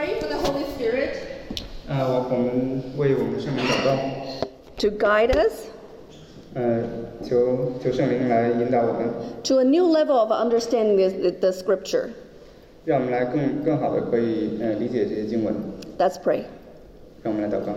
pray for the Holy Spirit 我们为我们的圣灵祷告， to guide us 求圣灵来引导我们， to a new level of understanding the Scripture. 让我们来更好的可以理解这些经文。 Let's pray. 让我们来祷告。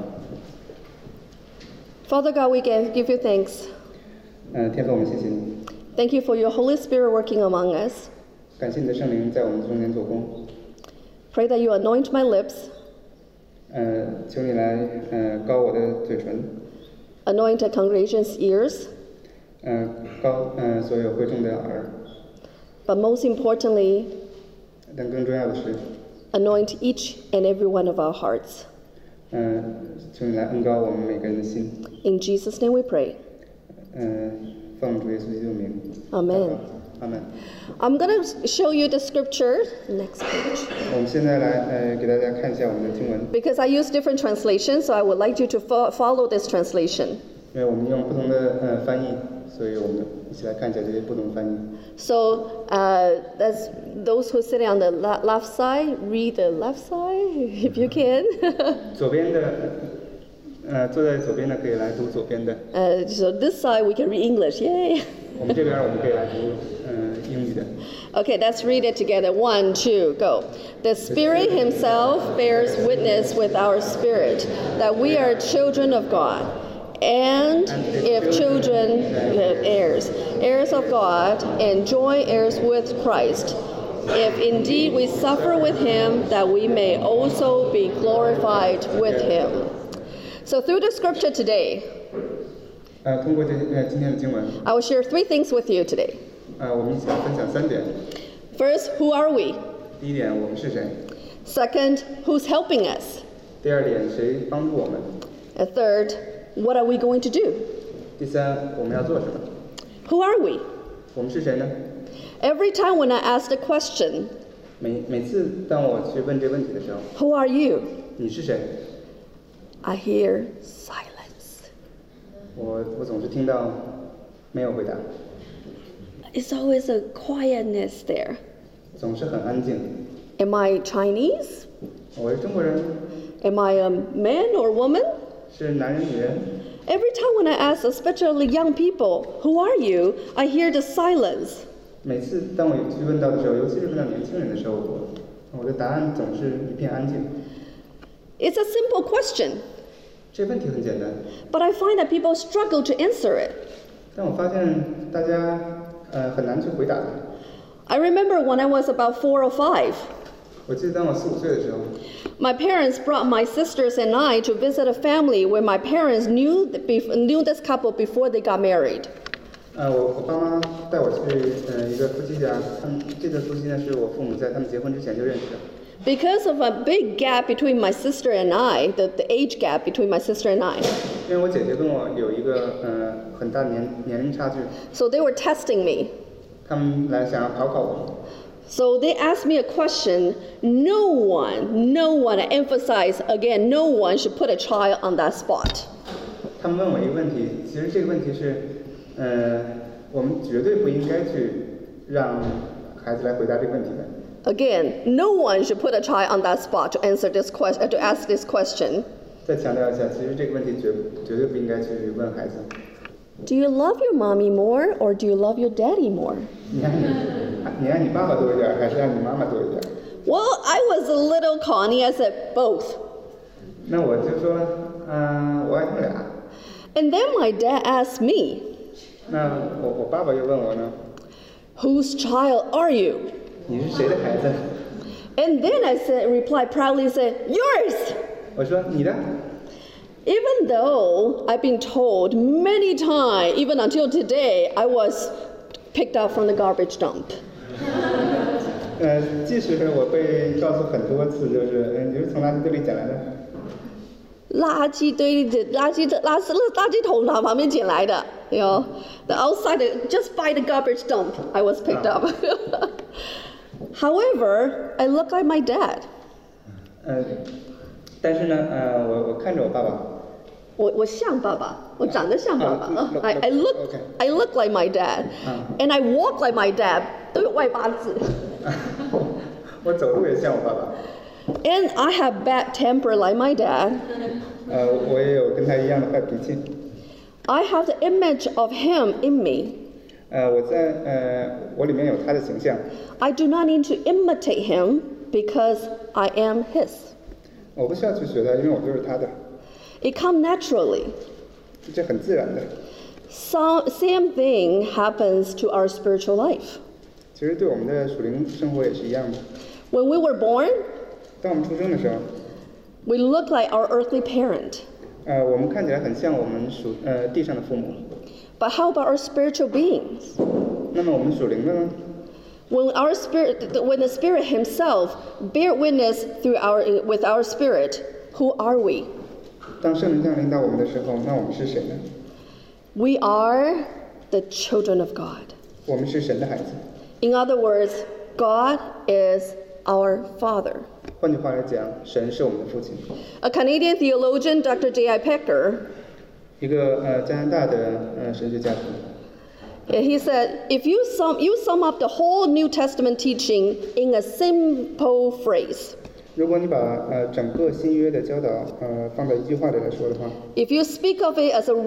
Father God, we give you thanks. 天父，我们谢谢你， Thank you for your Holy Spirit working among us. 感谢你的圣灵在我们中间做工。 Pray that you anoint my lips, 求你来膏我的嘴唇， anoint the congregation's ears, 膏所有会众的耳， but most importantly, 但更重要的是， anoint each and every one of our hearts. 求你来恩膏我们每个人的心。 In Jesus' name we pray. 奉主耶稣基督名。 Amen. 阿门。 I'm going to show you the scripture. Next page. 我们现在来给大家看一下我们的经文， Because I use different translations, so I would like you to follow this translation. 因为我们用不同的翻译，所以我们一起来看一下这些不同的翻译。 So that's those who are sitting on the left side, read the left side if you can. 左边的，坐在左边的可以来读左边的， So this side we can read English. Yay! 我们这边我们可以来读英语的。 Okay, let's read it together. 1, 2, go. The Spirit Himself bears witness with our spirit that we are children of God. And if children, heirs, heirs of God, and joint heirs with Christ, if indeed we suffer with Him, that we may also be glorified with Him. So through the scripture today, 通过今天的经文， I will share 3 things with you today. 我们一起来分享3点。 First, who are we? 第一点，我们是谁？ Second, who's helping us? 第二点，谁帮助我们？ And third, what are we going to do? 第三，我们要做什么？ Who are we? 我们是谁呢？ Every time when I ask the question, 每次当我去问这问题的时候， who are you? 你是谁？ I hear silence. 我总是听到没有回答， It's always a quietness there. 总是很安静。 Am I Chinese? 我是中国人， Am I a man or woman? 是男人女人。 Every time when I ask, especially young people, who are you? I hear the silence. 每次当我去问到的时候，尤其是问到年轻人的时候，我的答案总是一片安静。 It's a simple question, 这问题很简单， but I find that people struggle to answer it. 但我发现大家很难去回答它。 I remember when I was about 4 or 5, 我记得当我4、5岁的时候， my parents brought my sisters and I to visit a family where my parents knew this couple before they got married. 我爸妈带我去一个夫妻家，这对夫妻呢是我父母在他们结婚之前就认识的。 Because of a big gap between my sister and I, the age gap between my sister and I, 因为我姐姐跟我有一个很大年龄差距， so they were testing me. 他们来想要考我。 So they asked me a question. No one, I emphasize again, no one should put a child on that spot. 他们问我一个问题，其实这个问题是，我们绝对不应该去让孩子来回答这个问题的。 Again, no one should put a child on that spot to answer this question, to ask this question. 再强调一下，其实这个问题绝对不应该去问孩子。 Do you love your mommy more or do you love your daddy more? 你爱你爸爸多一点，还是爱你妈妈多一点？ Well, I was a little Connie. I said both. 那我就说，我爱他们俩。 And then my dad asked me, 那我爸爸又问我呢， whose child are you? 你是谁的孩子？ And then I replied proudly, said, yours. 我说你的。 Even though I've been told many times, even until today, I was picked up from the garbage dump. 即使我被告诉很多次，就是你是从垃圾堆里捡来的。 垃圾堆的垃圾桶旁边捡来的 you know, the outside, just by the garbage dump, I was picked up. However, I look like my dad. 但是呢，我看着我爸爸。 我像爸爸，我长得像爸爸。I look like my dad, and I walk like my dad. 都有外八字。 我走路也像我爸爸。 And I have bad temper like my dad. 我也有跟他一样的坏脾气。 I have the image of him in me. 我里面有他的形象。 I do not need to imitate him because I am his. 我不需要去学他，因为我就是他的。 It comes naturally. 这很自然的。 Same thing happens to our spiritual life. 其实对我们的属灵生活也是一样的。 When we were born, 当我们出生的时候 we look like our earthly parent. 我们看起来很像我们地上的父母。 But how about our spiritual beings? 那么我们属灵的呢？ When the Spirit Himself bear witness with our spirit, who are we? 当圣灵降临到我们的时候，那我们是谁呢？ We are the children of God. 我们是神的孩子。 In other words, God is our Father. 换句话来讲，神是我们的父亲。 A Canadian theologian, Dr. J.I. Packer, 一个加拿大的神学家说 he said, if you sum up the whole New Testament teaching in a simple phrase. 如果你把整个新约的教导放在一句话里来说的话 If you speak of it as a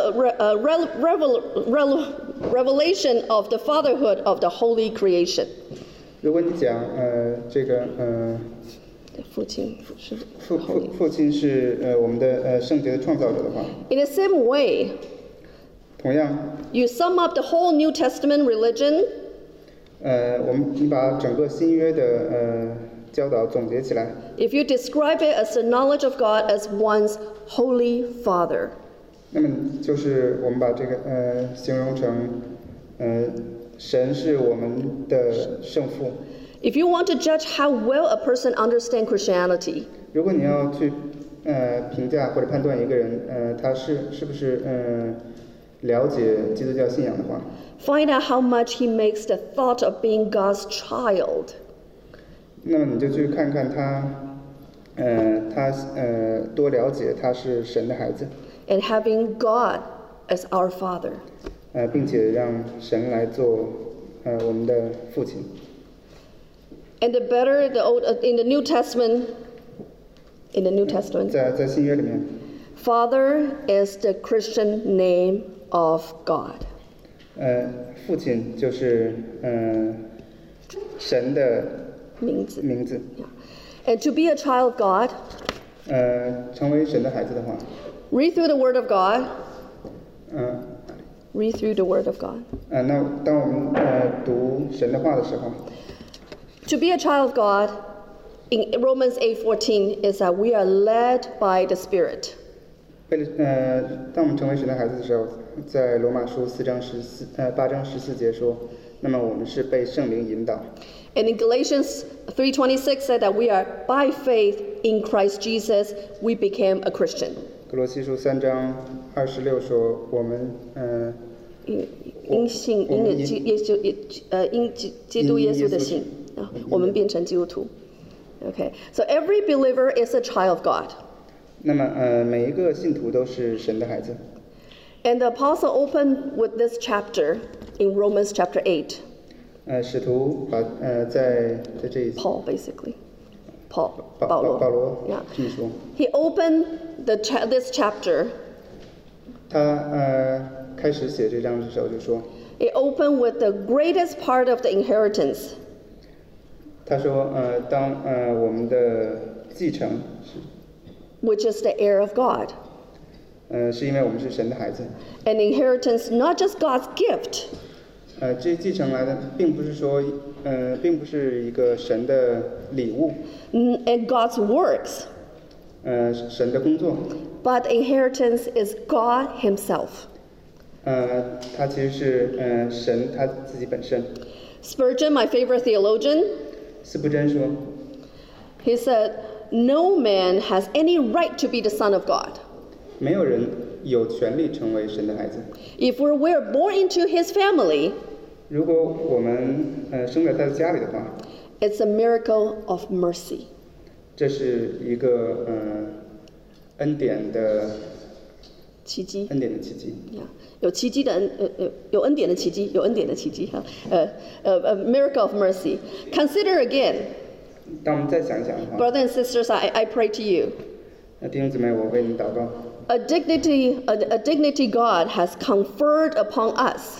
revelation of the fatherhood of the holy creation. 如果你讲这个父亲是我们的圣洁的创造者的话 In the same way, 同样 you sum up the whole New Testament religion 你把整个新约的教导总结起来 if you describe it as the knowledge of God as one's holy Father. 那么就是我们把这个形容成神是我们的圣父 If you want to judge how well a person understands Christianity, 如果你要去评价或者判断一个人他是不是了解基督教信仰的话 find out how much he makes the thought of being God's child. 那么你就去看看他多了解他是神的孩子 And having God as our Father. 并且让神来做我们的父亲 And the better in the New Testament, 在新约里面 Father is the Christian name of God. 父亲就是神的名字 And to be a child of God, 成为神的孩子的话 read through the Word of God. Read through the Word of God. 那当我们读神的话的时候 To be a child of God, in Romans 8:14, is that we are led by the Spirit. 当我们成为神的孩子的时候，在罗马书8章14节说，那么我们是被圣灵引导。 And in Galatians 3:26 said that we are by faith in Christ Jesus, we became a Christian. 格罗西书3章26说，我们因基督耶稣的信，我们变成基督徒。Okay, so every believer is a child of God. 那么每一个信徒都是神的孩子。 And the apostle opened with this chapter in Romans chapter 8. 使徒把在这一 Paul basically. 保罗 Yeah. 这么说。 He opened this chapter. 他开始写这章的时候就说 It opened with the greatest part of the inheritance. 他说当我们的继承是 Which is the heir of God. 是因为我们是神的孩子。 An inheritance, not just God's gift. 这继承来的并不是说并不是一个神的礼物 And God's works. 神的工作 But inheritance is God Himself. 它其实是神他自己本身。 Spurgeon, my favorite theologian, 司布真说 he said, no man has any right to be the son of God. 没有人有权利成为神的孩子。 If we're born into His family, 如果我们生在他的家里的话 it's a miracle of mercy. 这是一个恩典的奇迹。 恩典的奇迹。 有奇迹的有恩典的奇迹，有恩典的奇迹哈。A miracle of mercy. Consider again. 当我们再想一想的话， Brothers and sisters, I pray to you. 弟兄姊妹，我为你祷告。 A dignity God has conferred upon us.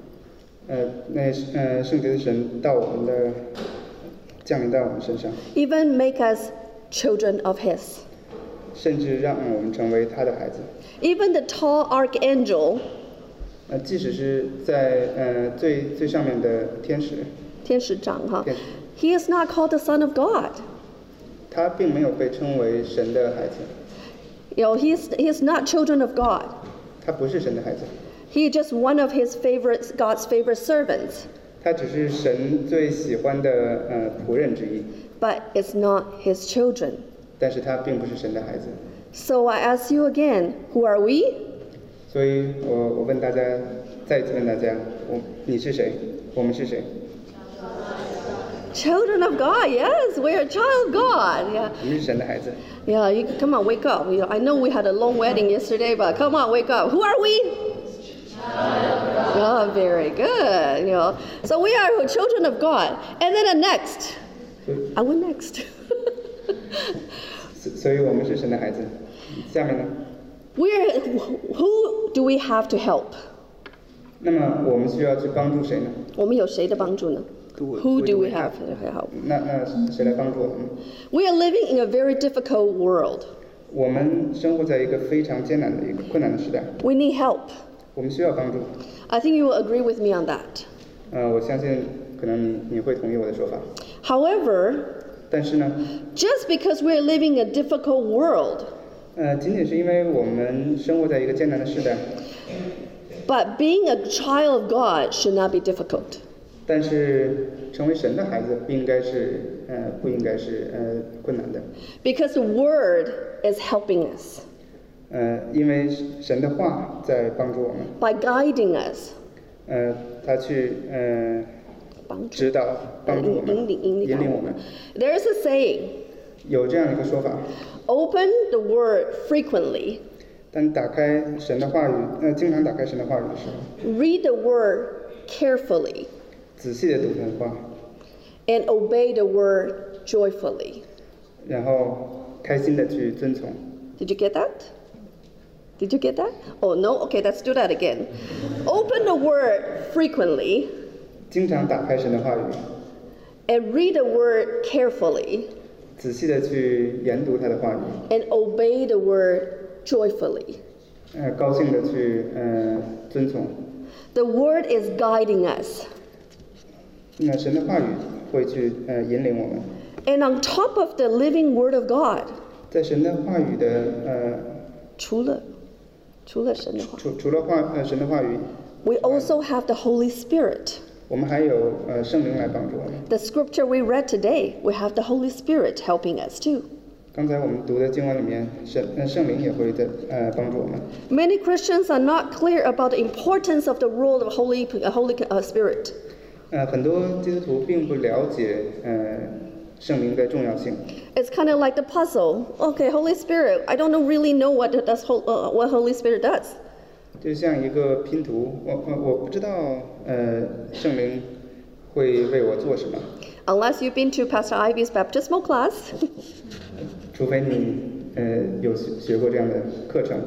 圣洁的神降临到我们身上， Even make us children of His. 甚至让我们成为他的孩子。 Even the tall archangel, 即使是在最上面的天使， 天使长哈, 天使 he is not called the Son of God. 他并没有被称为神的孩子， He is not children of God. 他不是神的孩子， He is just one of God's favorite servants. 他只是神最喜欢的仆人之一， But it's not His children. 但是他并不是神的孩子。 So I ask you again, who are we? 所以我问大家，再一次问大家，你是谁？我们是谁？ Children of God, yes, we're a child of God. Yeah, 我们是神的孩子。 yeah. Come on, wake up. I know we had a long wedding yesterday, but come on, wake up. Who are we? Oh, very good. So we are children of God. And then the next. I went next. 所以我们是神的孩子。下面呢？ Who do we have to help? 那么我们需要去帮助谁呢？ 我们有谁的帮助呢？ Who do we have to help? 那谁来帮助我们？ We are living in a very difficult world. 我们生活在一个非常艰难的一个困难的时代， We need help. 我们需要帮助。 I think you will agree with me on that. 我相信可能你会同意我的说法。 However, 但是呢， just because we are living in a difficult world, 仅仅是因为我们生活在一个艰难的时代， but being a child of God should not be difficult. 但是成为神的孩子不应该是困难的。 Because the Word is helping us 因为神的话在帮助我们， by guiding us. 他去指导、帮助我们、引领我们。 There is a saying, 有这样一个说法， open the Word frequently, 当打开神的话语，经常打开神的话语的时候， read the Word carefully, 仔细的读他的话， and obey the Word joyfully. 然后开心的去遵从。 Did you get that? Did you get that? Oh, no? Okay, let's do that again. Open the Word frequently 经常打开神的话语， and read the Word carefully 仔细的去研读他的话语， and obey the Word joyfully. 高兴的去遵从。 The Word is guiding us. 那神的话语会去引领我们， And on top of the living Word of God, 在神的话语的除了神的话， 除了神的话语， we also have the Holy Spirit. 我们还有圣灵来帮助我们。 The scripture we read today, we have the Holy Spirit helping us too. 刚才我们读的经文里面，圣灵也会在帮助我们。 Many Christians are not clear about the importance of the role of Holy Spirit. 很多基督徒并不了解圣灵的重要性。 It's kind of like the puzzle. Okay, Holy Spirit. I don't really know what Holy Spirit does. 就像一个拼图，我不知道圣灵会为我做什么。 Unless you've been to Pastor Ivy's baptismal class. 除非你有学过这样的课程。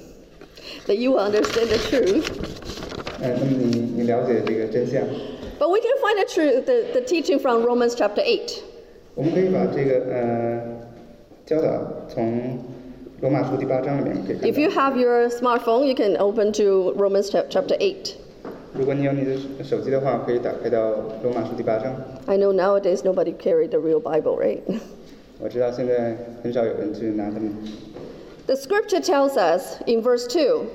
That you will understand the truth. 那么你了解这个真相。 But we can find the teaching from Romans chapter 8. 我们可以把这个教导从罗马书第8章里面可以看到。 If you have your smartphone, you can open to Romans chapter 8. 如果你有你的手机的话，可以打开到罗马书第8章。 I know nowadays nobody carry the real Bible, right? 我知道现在很少有人去拿它们。 The scripture tells us in verse 2.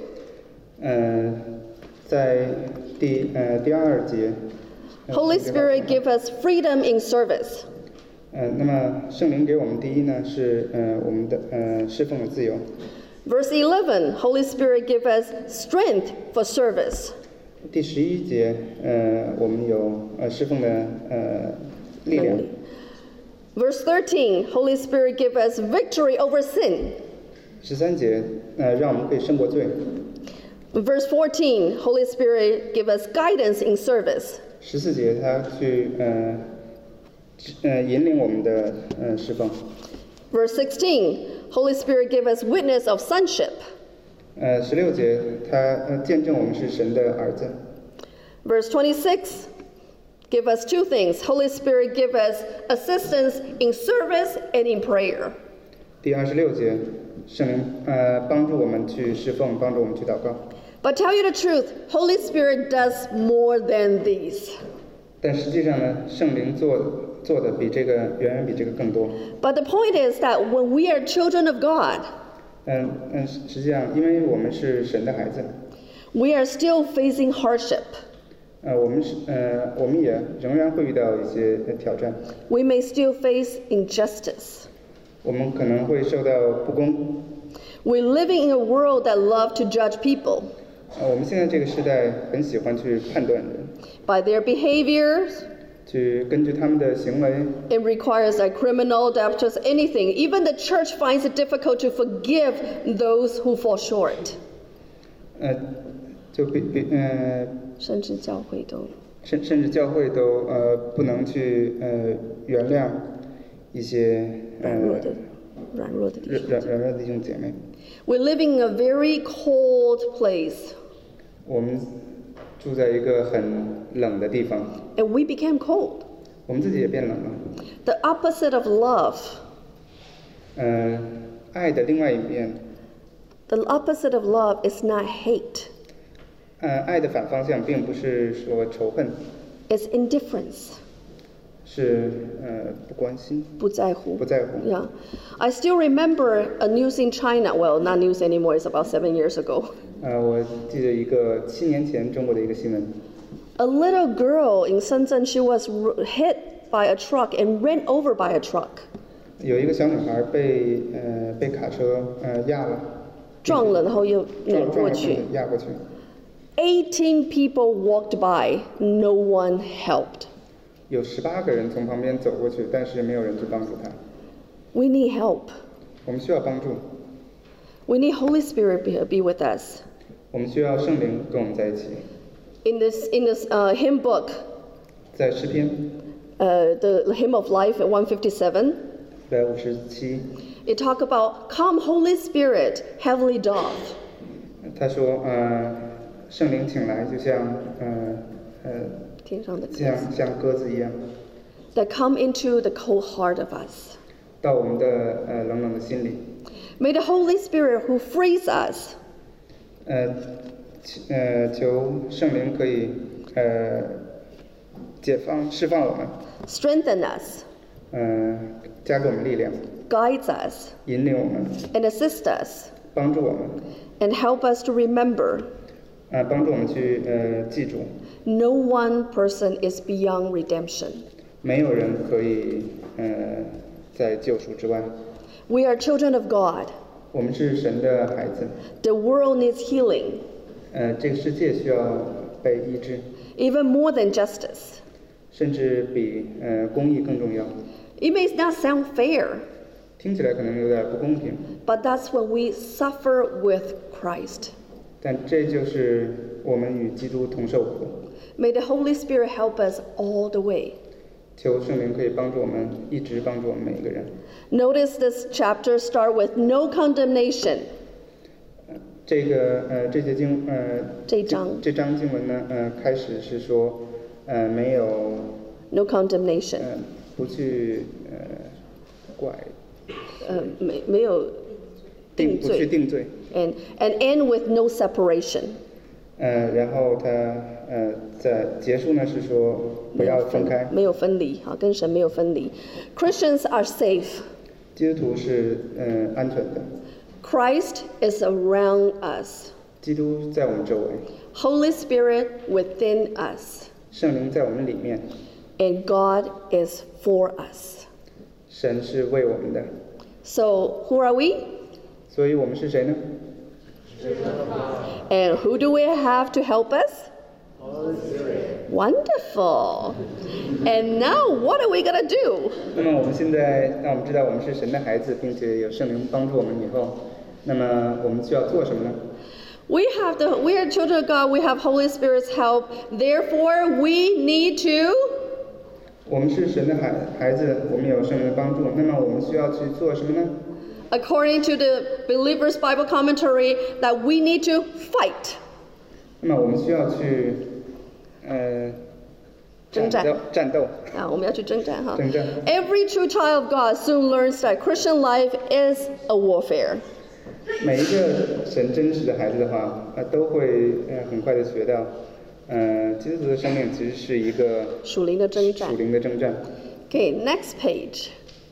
在第2节。 Holy Spirit give us freedom in service. 那么圣灵给我们第一呢是我们的侍奉的自由。 Verse 11, Holy Spirit give us strength for service. 第11节我们有侍奉的力量。 Verse 13, Holy Spirit give us victory over sin. 13节让我们可以胜过罪。 Verse 14, Holy Spirit give us guidance in service. 14节他去引领我们的侍奉。 Verse 16, Holy Spirit give us witness of sonship. 16节，他见证我们是神的儿子。 Verse 26, give us two things. Holy Spirit give us assistance in service and in prayer. 第26节，圣灵帮助我们去侍奉，帮助我们去祷告。 But tell you the truth, Holy Spirit does more than these. 但实际上呢，圣灵做的比这个远远比这个更多。 But the point is that when we are children of God, 实际上，因为我们是神的孩子， we are still facing hardship. 我们也仍然会遇到一些挑战。 We may still face injustice. 我们可能会受到不公。 We're living in a world that loves to judge people. 我们现在这个时代很喜欢去判断人， By their behaviors. 去根据他们的行为。 It requires a criminal, debtors, anything. Even the church finds it difficult to forgive those who fall short. 甚至教会都不能去原谅一些软弱的弟兄姐妹。 We're living in a very cold place. 我们住在一个很冷的地方。 And we became cold. 我们自己也变冷了。 The opposite of love. 爱的另外一面。 The opposite of love is not hate. 爱的反方向并不是说仇恨。 It's indifference. 是不关心。 不在乎。 Yeah. I still remember a news in China. Well, not news anymore. It's about 7 years ago. 我记得一个7年前中国的一个新闻。 A little girl in Shenzhen, she was hit by a truck and ran over by a truck. 有一个小女孩被卡车压了。 撞了，然后又碾过去。 压过去。 18 people walked by. No one helped. 有18个人从旁边走过去，但是没有人去帮助她。 We need help. 我们需要帮助。 We need Holy Spirit be with us. 我们需要圣灵跟我们在一起。 In this hymn book, 在诗篇 the Hymn of Life at 157, 157, it talk about come Holy Spirit, heavenly dove. 他说圣灵请来，就像天上的像鸽子一样。 That come into the cold heart of us. 到我们的冷冷的心里。 May the Holy Spirit who frees us. 求圣灵可以释放我们。 Strengthen us. 加给我们力量。 Guides us. 引领我们。 And assist us. 帮助我们。 And help us to remember. 帮助我们去记住。 No one person is beyond redemption. 没有人可以在救赎之外。 We are children of God. 我们是神的孩子。 The world needs healing. 这个世界需要被医治。 Even more than justice. 甚至比公义更重要。 It may not sound fair. 听起来可能有点不公平。 But that's when we suffer with Christ. 但这就是我们与基督同受苦。 May the Holy Spirit help us all the way. 求圣灵可以帮助我们，一直帮助我们每一个人。 Notice this chapter start with no condemnation. 这章经文呢，开始是说，没有 no condemnation. 不去没有定罪。 不去定罪。 And end with no separation. 然后他在结束呢是说不要分开。 没有分离，好，跟神没有分离。Christians are safe. 基督徒是安全的。 Christ is around us. 基督在我们周围。 Holy Spirit within us. 圣灵在我们里面。 And God is for us. 神是为我们的。 So who are we? 所以我们是谁呢？ And who do we have to help us? Holy Spirit. Wonderful. And now what are we going to do? 那么我们现在让我们知道我们是神的孩子，并且有圣灵帮助我们以后，那么我们需要做什么呢？ We are children of God. We have Holy Spirit's help. Therefore, we need to. 我们是神的孩子，我们有圣灵的帮助，那么我们需要去做什么呢？ According to the Believer's Bible Commentary, that we need to fight. 那么我们需要去战斗。 我们要去征战哈。 征战。 Every true child of God soon learns that Christian life is a warfare. 每一个神真实的孩子的话，都会很快的学到，基督徒的生命其实是一个属灵的征战。 属灵的征战。 Okay, next page.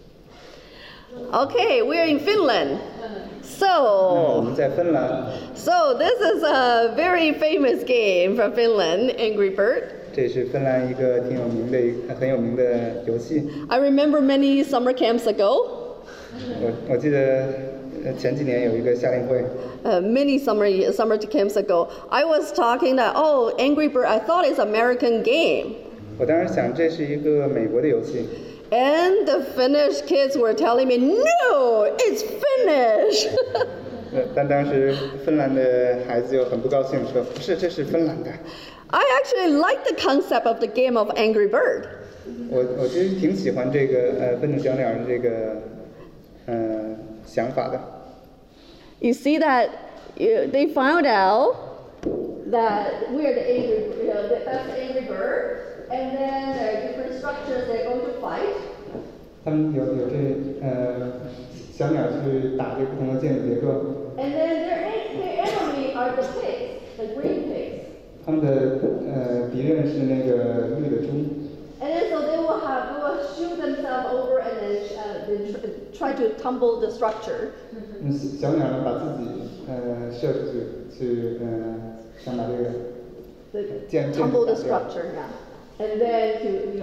Okay, we're in Finland. 我们在芬兰。 So this is a very famous game from Finland, Angry Bird. 这是芬兰一个很有名的游戏。 I remember many summer camps ago. 我记得前几年有一个夏令会。 Many summer camps ago, I was talking that Angry Bird, I thought it's American game. 我当时想这是一个美国的游戏。 And the Finnish kids were telling me, "No, it's Finnish." 但当时芬兰的孩子就很不高兴，说：“不是，这是芬兰的。” I actually like the concept of the game of Angry Bird. 我其实挺喜欢这个愤怒小鸟的这个想法的。 You see that they found out that we're the angry, that's the angry bird, and then there are different structures they're going to fight. 他们有小鸟去打这不同的建筑结构。 And then their enemy are the pigs, the green pigs. 他们的敌人是那个绿的猪。 And then so they will shoot themselves over and then try to tumble the structure. 小鸟呢，把自己射出去，想把这个建筑 tumble the structure, yeah. And then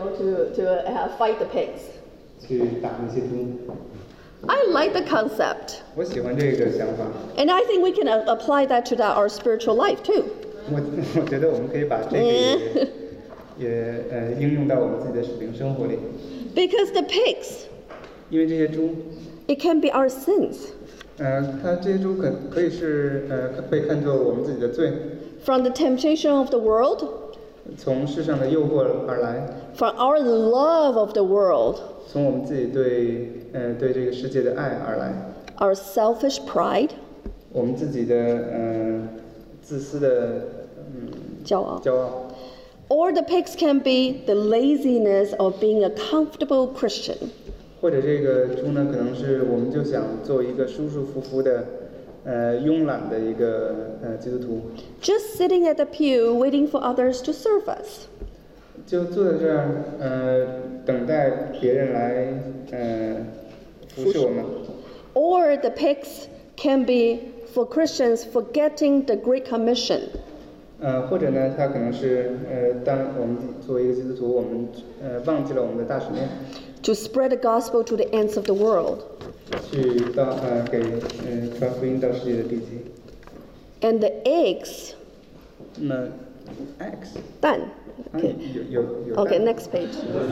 to fight the pigs. 去打那些猪。 I like the concept. 我喜欢这个想法。 And I think we can apply that to our spiritual life too. 我觉得我们可以把这个也应用到我们自己的属灵生活里。 Because the pigs, 因为这些猪 it can be our sins. 它这些猪可以是被看作我们自己的罪。 From the temptation of the world. 从世上的诱惑而来。 From our love of the world. 从我们自己对这个世界的爱而来。 Our selfish pride. 我们自己的自私的骄傲。 Or the pigs can be the laziness of being a comfortable Christian. 或者这个猪呢，可能是我们就想做一个舒舒服服的慵懒的一个基督徒。 Just sitting at the pew waiting for others to serve us. 就坐在这儿等待别人来服侍我们。 Or the pigs can be for Christians forgetting the Great Commission. 或者呢，它可能是当我们作为一个基督徒，我们忘记了我们的大使命。 To spread the gospel to the ends of the world. 去到给传福音到世界的地极。 And the eggs. 那么 eggs 蛋。Okay. 有 Okay, next page.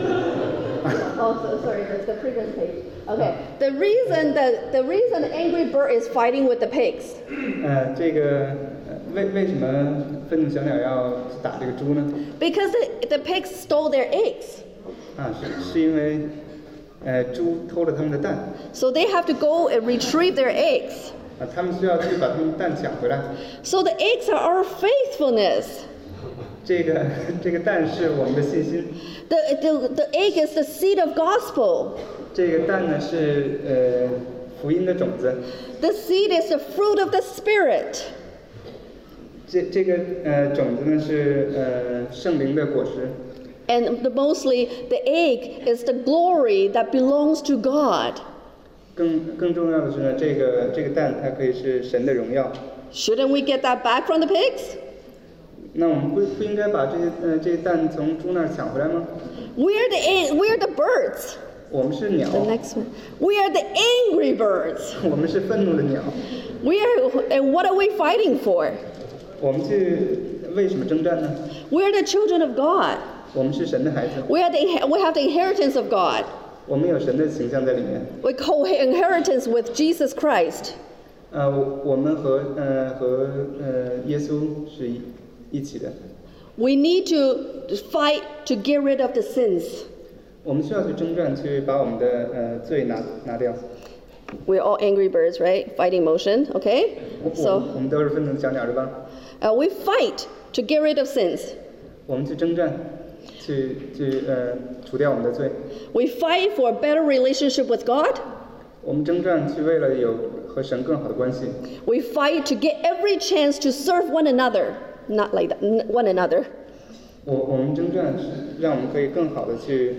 Sorry, that's the previous page. Okay. The reason Angry Bird is fighting with the pigs. 这个为什么愤怒小鸟要打这个猪呢？ Because the pigs stole their eggs. 是因为猪偷了他们的蛋。 So they have to go and retrieve their eggs. 他们需要去把他们的蛋抢回来。 So the eggs are our faithfulness. 这个蛋是我们的信心。 The egg is the seed of gospel. 这个蛋呢是福音的种子。 The seed is the fruit of the Spirit. 这个种子呢是圣灵的果实。 And mostly the egg is the glory that belongs to God. 更重要的是呢，这个蛋它可以是神的荣耀。 Shouldn't we get that back from the pigs? 那我们不应该把这些蛋从猪那儿抢回来吗？ We're the birds. 我们是鸟。 The next one. We are the angry birds. 我们是愤怒的鸟。 And what are we fighting for? 我们为什么征战呢？ We are the children of God. 我们是神的孩子。 We have the inheritance of God. 我们有神的形象在里面。 We co-inheritance with Jesus Christ. 我们和耶稣是一起的。 We need to fight to get rid of the sins. 我们需要去征战，去把我们的罪拿掉。 We're all angry birds, right? Fighting motion, okay? 我们都是愤怒的小鸟，对吧？ We fight to get rid of sins. 我们去征战，去除掉我们的罪。 We fight for a better relationship with God. 我们征战去为了有和神更好的关系。 We fight to get every chance to serve one another, not like that, one another. 我们征战是让我们可以更好的去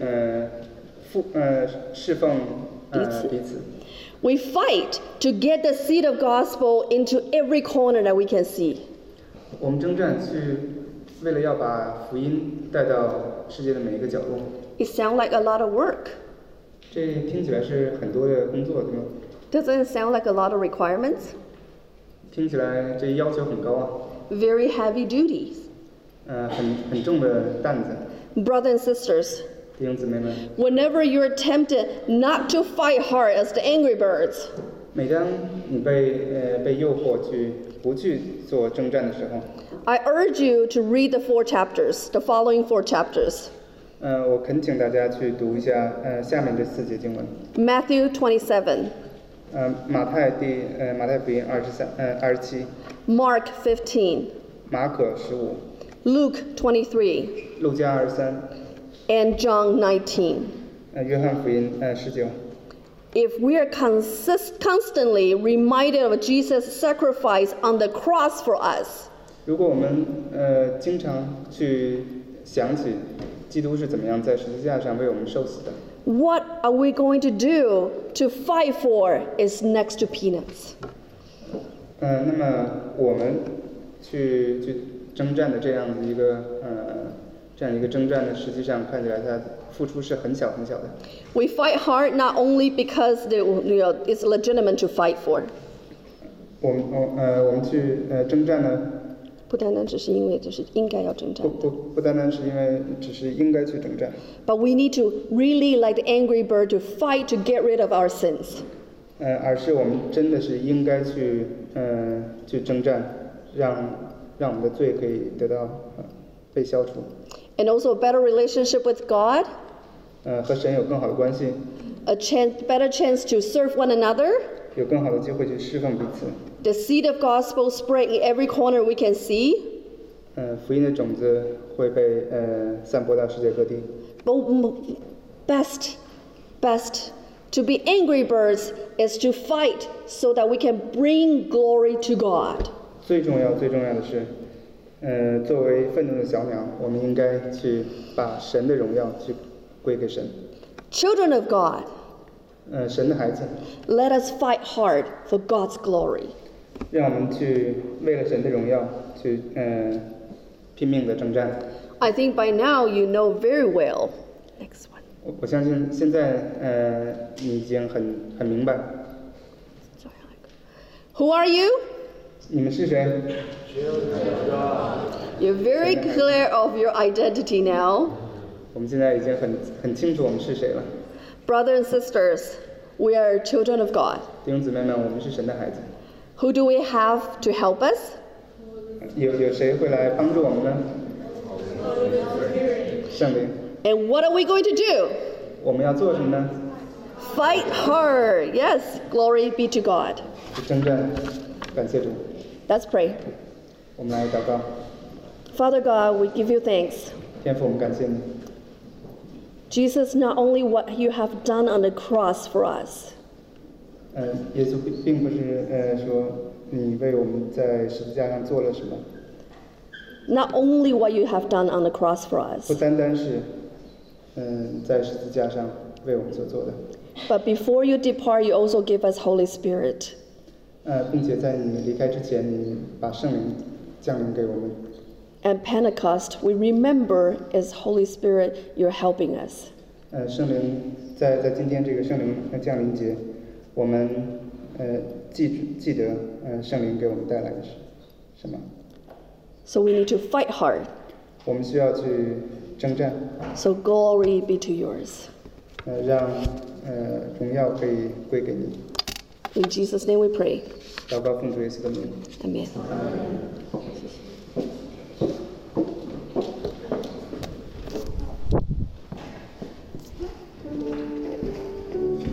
侍奉彼此。 We fight to get the seed of gospel into every corner that we can see. 我们征战去为了要把福音带到世界的每一个角落。 It sounds like a lot of work. 这听起来是很多的工作，对吗？ Doesn't it sound like a lot of requirements? 听起来这要求很高啊。 Very heavy duties. 很重的担子。 Brothers and sisters, 弟兄姊妹们， whenever you're tempted not to fight hard as the angry birds, 每当你被诱惑不去做征战的时候， I urge you to read the the following 4 chapters. 我恳请大家去读一下下面这4节经文。 Matthew 27, 马太福音27， Mark 15, 马可15， Luke 23, 路加23， and John 19. 约翰福音19。 If we are constantly reminded of Jesus' sacrifice on the cross for us, 如果我们经常去想起基督是怎么样在十字架上为我们受死的， what are we going to do to fight for is next to peanuts. 那么我们去征战的这样一个征战呢，实际上看起来它付出是很小很小的。 We fight hard not only because it's legitimate to fight for. 我们去征战呢， 不单单只是因为就是应该要征战的。 不单单是因为只是应该去征战。 But we need to really, like the angry bird, to fight to get rid of our sins. 而是我们真的是应该去征战，让我们的罪可以得到被消除。 And also a better relationship with God. 和神有更好的关系。 Better chance to serve one another. 有更好的机会去侍奉彼此。 The seed of gospel spread in every corner we can see. 福音的种子会被散播到世界各地。 But best to be angry birds is to fight so that we can bring glory to God. 最重要的是，作为愤怒的小鸟，我们应该去把神的荣耀去归给神。 Children of God. 神的孩子。 Let us fight hard for God's glory. 让我们去为了神的荣耀去拼命的征战。 I think by now you know very well. Next one. 我相信现在你已经很明白。 Who are you? 你们是谁？ You're very clear of your identity now. 我们现在已经很清楚我们是谁了。 Brothers and sisters, we are children of God. 弟兄姊妹们，我们是神的孩子。 Who do we have to help us? 有谁会来帮助我们呢？圣灵。 And what are we going to do? 我们要做什么呢？ Fight hard. Yes, glory be to God. 征战，感谢主。 Let's pray. 我们来祷告。 Father God, we give you thanks. 天父，我们感谢你。 Jesus, not only what you have done on the cross for us. 耶稣并不是说你为我们在十字架上做了什么。 Not only what you have done on the cross for us. 不单单是在十字架上为我们所做的。 But before you depart, you also give us Holy Spirit. 并且在你离开之前，你把圣灵降临给我们。 At Pentecost, we remember as Holy Spirit, you're helping us. 圣灵在今天这个圣灵降临节，我们记得圣灵给我们带来的是什么？ So we need to fight hard. 我们需要去征战。 So glory be to yours. 让荣耀可以归给你。 In Jesus' name we pray. 祷告奉主耶稣的名。 Amen.